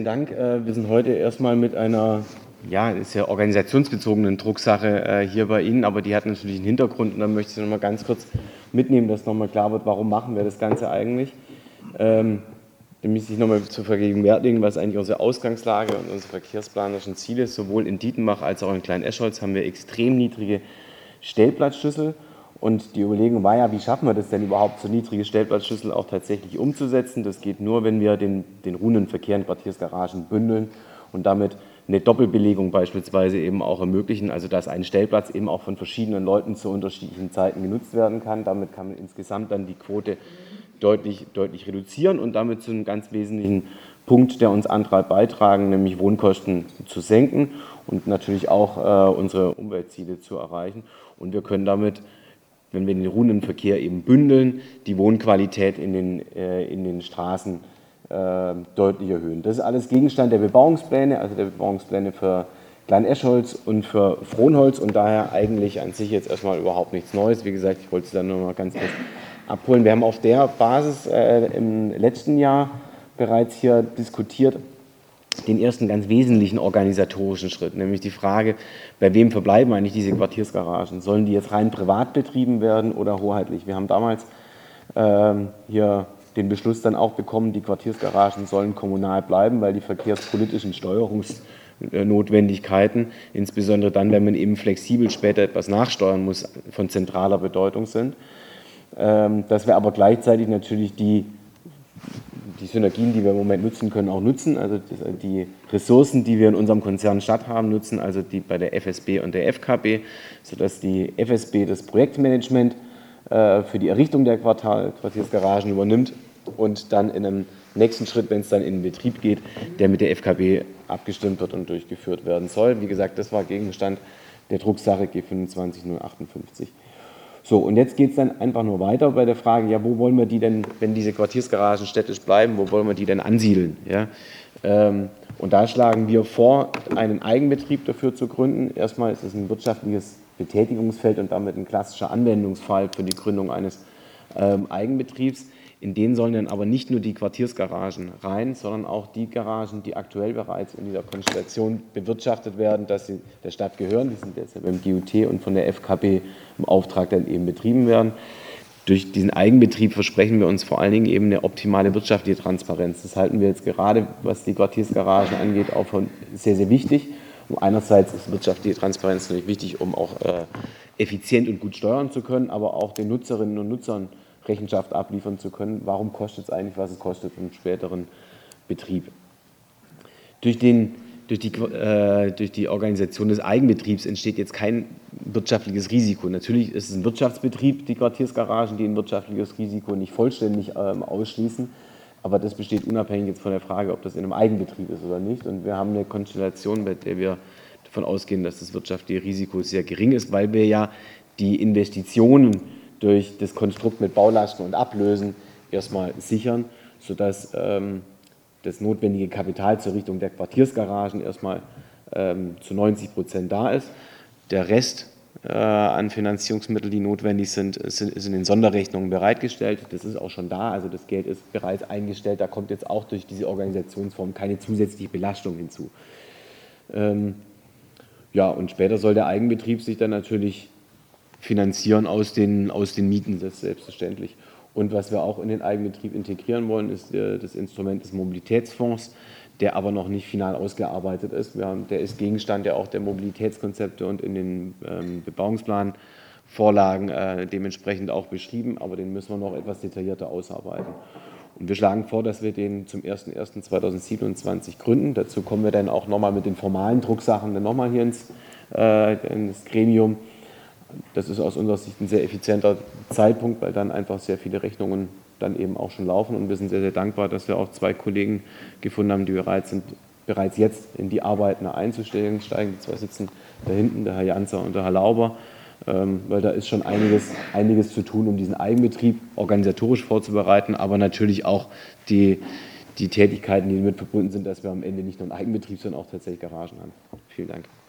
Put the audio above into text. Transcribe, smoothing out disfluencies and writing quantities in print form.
Vielen Dank. Wir sind heute erstmal mit einer, ist ja organisationsbezogenen Drucksache hier bei Ihnen, aber die hat natürlich einen Hintergrund und dann möchte ich Sie noch mal ganz kurz mitnehmen, dass nochmal klar wird, warum machen wir das Ganze eigentlich. Nämlich sich nochmal zu vergegenwärtigen, was eigentlich unsere Ausgangslage und unsere verkehrsplanerischen Ziele ist. Sowohl in Dietenbach als auch in Klein-Escholz haben wir extrem niedrige Stellplatzschlüssel. Und die Überlegung war ja, wie schaffen wir das denn überhaupt, so niedrige Stellplatzschlüssel auch tatsächlich umzusetzen? Das geht nur, wenn wir den ruhenden Verkehr in Quartiersgaragen bündeln und damit eine Doppelbelegung beispielsweise eben auch ermöglichen, also dass ein Stellplatz eben auch von verschiedenen Leuten zu unterschiedlichen Zeiten genutzt werden kann. Damit kann man insgesamt dann die Quote deutlich reduzieren und damit zu einem ganz wesentlichen Punkt, der uns antreibt, beitragen, nämlich Wohnkosten zu senken und natürlich auch unsere Umweltziele zu erreichen. Und wir können damit, wenn wir den ruhenden Verkehr eben bündeln, die Wohnqualität in den Straßen deutlich erhöhen. Das ist alles Gegenstand der Bebauungspläne, also der Bebauungspläne für Klein-Escholz und für Frohnholz und daher eigentlich an sich jetzt erstmal überhaupt nichts Neues. Wie gesagt, ich wollte Sie dann nur mal ganz kurz abholen. Wir haben auf der Basis im letzten Jahr bereits hier diskutiert, den ersten ganz wesentlichen organisatorischen Schritt, nämlich die Frage, bei wem verbleiben eigentlich diese Quartiersgaragen? Sollen die jetzt rein privat betrieben werden oder hoheitlich? Wir haben damals hier den Beschluss dann auch bekommen, die Quartiersgaragen sollen kommunal bleiben, weil die verkehrspolitischen Steuerungsnotwendigkeiten, insbesondere dann, wenn man eben flexibel später etwas nachsteuern muss, von zentraler Bedeutung sind. Dass wir aber gleichzeitig natürlich die Synergien, die wir im Moment nutzen können, auch nutzen, also die Ressourcen, die wir in unserem Konzern Stadt haben, nutzen, also die bei der FSB und der FKB, sodass die FSB das Projektmanagement für die Errichtung der Quartiersgaragen übernimmt und dann in einem nächsten Schritt, wenn es dann in den Betrieb geht, der mit der FKB abgestimmt wird und durchgeführt werden soll. Wie gesagt, das war Gegenstand der Drucksache G25058. So, und jetzt geht es dann einfach nur weiter bei der Frage, ja, wo wollen wir die denn, wenn diese Quartiersgaragen städtisch bleiben, wo wollen wir die denn ansiedeln? Ja? Und da schlagen wir vor, einen Eigenbetrieb dafür zu gründen. Erstmal ist es ein wirtschaftliches Betätigungsfeld und damit ein klassischer Anwendungsfall für die Gründung eines Eigenbetriebs. In den sollen dann aber nicht nur die Quartiersgaragen rein, sondern auch die Garagen, die aktuell bereits in dieser Konstellation bewirtschaftet werden, dass sie der Stadt gehören. Die sind jetzt beim GUT und von der FKB im Auftrag dann eben betrieben werden. Durch diesen Eigenbetrieb versprechen wir uns vor allen Dingen eben eine optimale wirtschaftliche Transparenz. Das halten wir jetzt gerade, was die Quartiersgaragen angeht, auch für sehr, sehr wichtig. Einerseits ist wirtschaftliche Transparenz natürlich wichtig, um auch effizient und gut steuern zu können, aber auch den Nutzerinnen und Nutzern Rechenschaft abliefern zu können, warum kostet es eigentlich, was es kostet im späteren Betrieb. Durch die Organisation des Eigenbetriebs entsteht jetzt kein wirtschaftliches Risiko. Natürlich ist es ein Wirtschaftsbetrieb, die Quartiersgaragen, die ein wirtschaftliches Risiko nicht vollständig ausschließen, aber das besteht unabhängig jetzt von der Frage, ob das in einem Eigenbetrieb ist oder nicht. Und wir haben eine Konstellation, bei der wir davon ausgehen, dass das wirtschaftliche Risiko sehr gering ist, weil wir ja die Investitionen durch das Konstrukt mit Baulasten und Ablösen erstmal sichern, sodass das notwendige Kapital zur Errichtung der Quartiersgaragen erstmal zu 90% da ist. Der Rest an Finanzierungsmitteln, die notwendig sind, ist in den Sonderrechnungen bereitgestellt. Das ist auch schon da, also das Geld ist bereits eingestellt. Da kommt jetzt auch durch diese Organisationsform keine zusätzliche Belastung hinzu. Ja, und später soll der Eigenbetrieb sich dann natürlich finanzieren aus den Mieten, das ist selbstverständlich. Und was wir auch in den Eigenbetrieb integrieren wollen, ist das Instrument des Mobilitätsfonds, der aber noch nicht final ausgearbeitet ist. Der ist Gegenstand ja auch der Mobilitätskonzepte und in den Bebauungsplanvorlagen dementsprechend auch beschrieben, aber den müssen wir noch etwas detaillierter ausarbeiten. Und wir schlagen vor, dass wir den zum 01.01.2027 gründen. Dazu kommen wir dann auch nochmal mit den formalen Drucksachen dann nochmal hier ins Gremium. Das ist aus unserer Sicht ein sehr effizienter Zeitpunkt, weil dann einfach sehr viele Rechnungen dann eben auch schon laufen. Und wir sind sehr, sehr dankbar, dass wir auch zwei Kollegen gefunden haben, die bereit sind, bereits jetzt in die Arbeiten einzusteigen. Die zwei sitzen da hinten, der Herr Janzer und der Herr Lauber, weil da ist schon einiges zu tun, um diesen Eigenbetrieb organisatorisch vorzubereiten, aber natürlich auch die Tätigkeiten, die damit verbunden sind, dass wir am Ende nicht nur einen Eigenbetrieb, sondern auch tatsächlich Garagen haben. Vielen Dank.